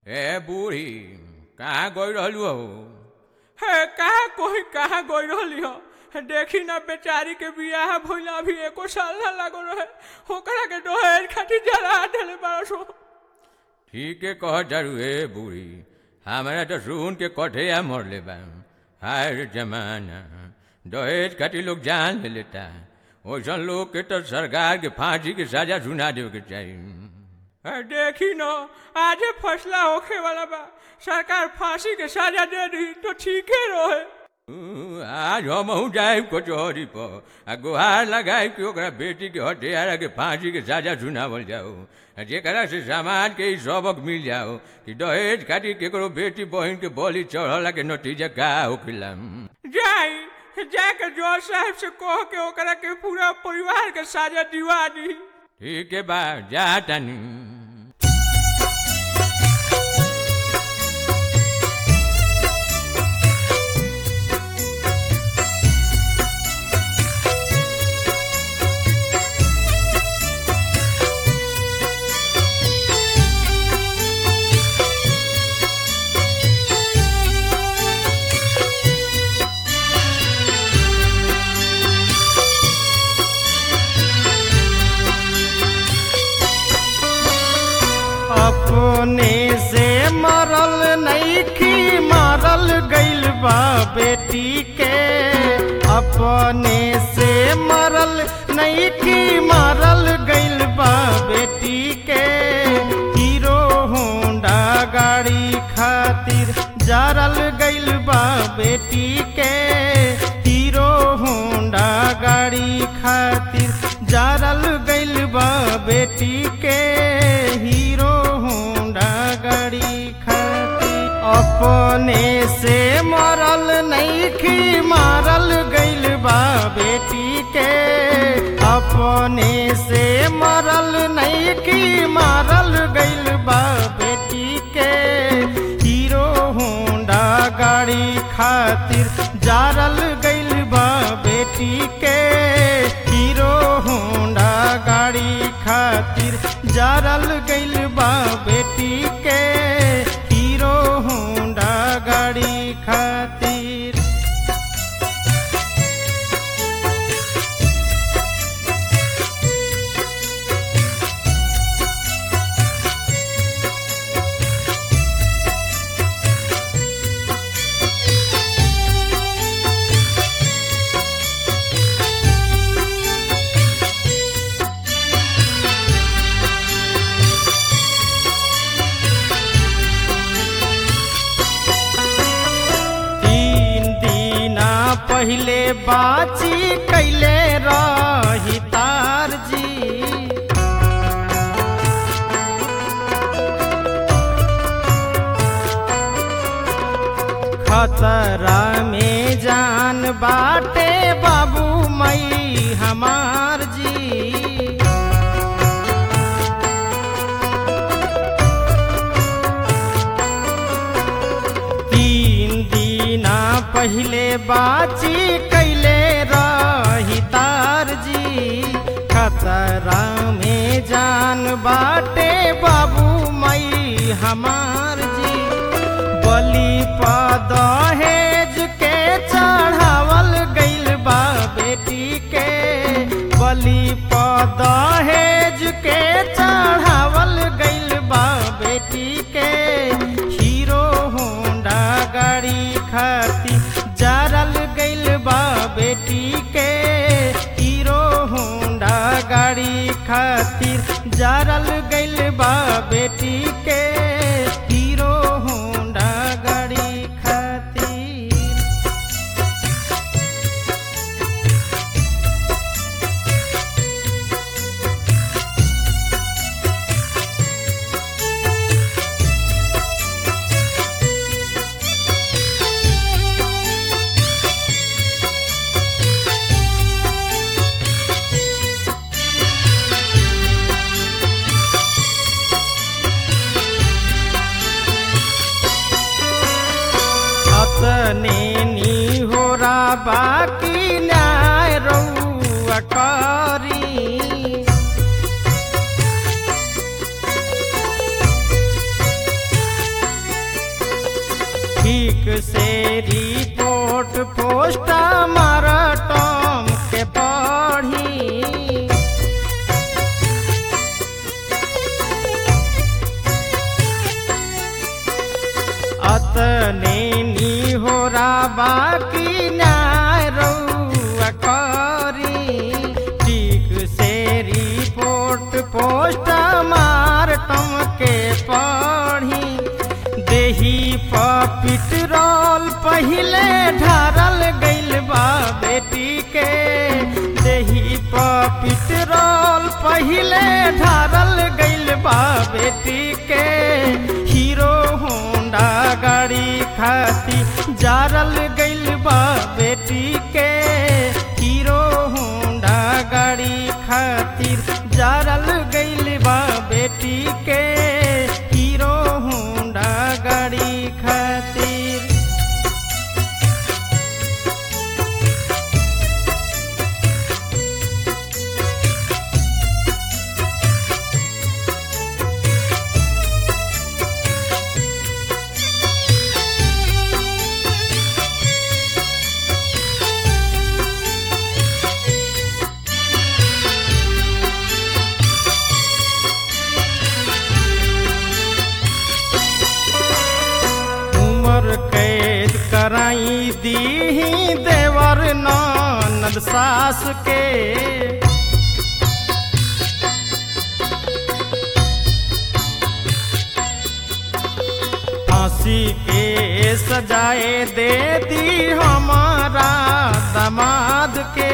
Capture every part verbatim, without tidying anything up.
ए बूढ़ी कहाँ गई रहलू हो? हे कहा कोई कहाँ गई रही हो? देखी ना बेचारी के बियाह भइला अभी एको साल ना लागो रहे, ओकरा के दहेज खातिर जला देले बारसो। ठीक है कह जरू ए बूढ़ी, हमारा तो सुन के कठे मर ले बा। हाय रे जमाना, दहेज खातिर लोग जान ले लेता। वैसा लोग के तो सरकार के फांसी के सजा सुना देवे के चाहिए। देखी न आजे फैसला होखे वाला बा, सरकार फांसी के सजा दे दी तो ठीके रहे। आज हम जाए कचहरी पर आ गुहार लगाए कि ओकरा बेटी के हत्यारा के फांसी के सजा सुनावल जाओ, जेकरा से समाज के ई सबक मिल जाओ कि दहेज खातिर केकरो बेटी बहन के बलि चढ़ला के नतीजा का होखेला। जाई जाके जज साहब से कह के ओकरा के पूरा परिवार के सजा दिवा दी। ठीक है बा, जा तानी। अपने से मरल नइखी मारल गइल बा बेटी के, अपने से मरल नइखी मारल गइल बा बेटी के। हीरो होंडा गाड़ी खातिर जारल गइल बा बेटी के, हीरो होंडा गाड़ी खातिर जारल गइल बा बेटी के। हीरो होंडा गाड़ी खातिर अपने से मरल नइखी मारल गइल बा बेटी के, अपने से मरल नइखी मारल गइल बा बेटी के। हीरो होंडा गाड़ी खातिर जारल गइल बा बेटी के, हीरो होंडा गाड़ी खातिर जारल गइल बा बेटी के। हीरो होंडा गाड़ी खातिर पहिले बाची कैले रही तार जी, खतरा में जान बाटे बाबू मई हमार जी। पहिले बाची कैले रही तार जी, खतरा में जान बाटे बाबू मई हमार जी। बलि पर दहेज के चढ़ावल गइल बा बेटी के, बलि पर दहेज के चढ़ावल गइल बा बेटी के। हीरो होंडा गाड़ी खातिर जारल गइल बा बेटी के, हीरो होंडा गाड़ी खातिर जारल गइल बा बेटी के। हीरो होंडा गाड़ी खातिर अपने नी होरा बाकी न्याय रउआ करी। ठीक से रिपोर्ट पोस्टमार्टम के पढ़ी अतने निहोरा बाकी न्याय रउआ करी ठीक से रिपोर्ट पोस्टमार्टम के पढ़ी देही पेट्रोल पहिले ढारल गइल बा बेटी के देही पेट्रोल पहिले ढारल गइल बा बेटी के हीरो होंडा गाड़ी खाती जारल गइल बा बेटी के हीरो होंडा गाड़ी खातिर जारल गइल बा बेटी के हीरो होंडा गाड़ी खातिर कैद कराई दीही देवर ननद सास के फांसी के सजाए दे दी हमारा दामाद के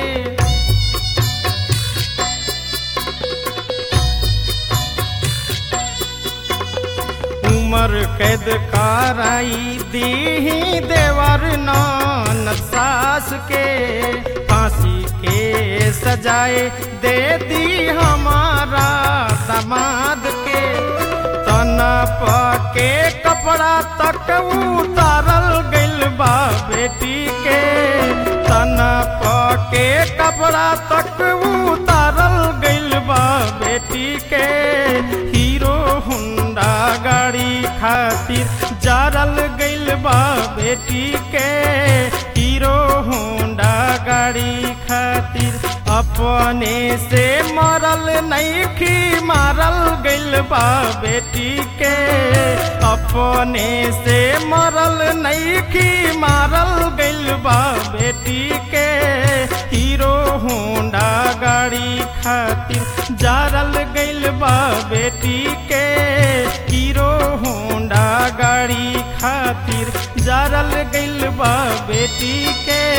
उमर कैद कराई दीही देवर ननद सास के फांसी के सजाए दे दी हमारा दामाद के तना पके कपड़ा तक उतारल गइल बा बेटी के तना पके कपड़ा तक उतारल गइल बा बेटी के हीरो होंडा गाड़ी खातिर जारल गइल बा बेटी के हीरो होंडा गाड़ी खातिर अपने से मरल नइखी मारल गइल बा बेटी के अपने से मरल नइखी मारल गइल बा बेटी के हीरो होंडा गाड़ी खातिर जारल गइल बा बेटी के हीरो होंडा गाड़ी खातिर जारल गइल बा बेटी के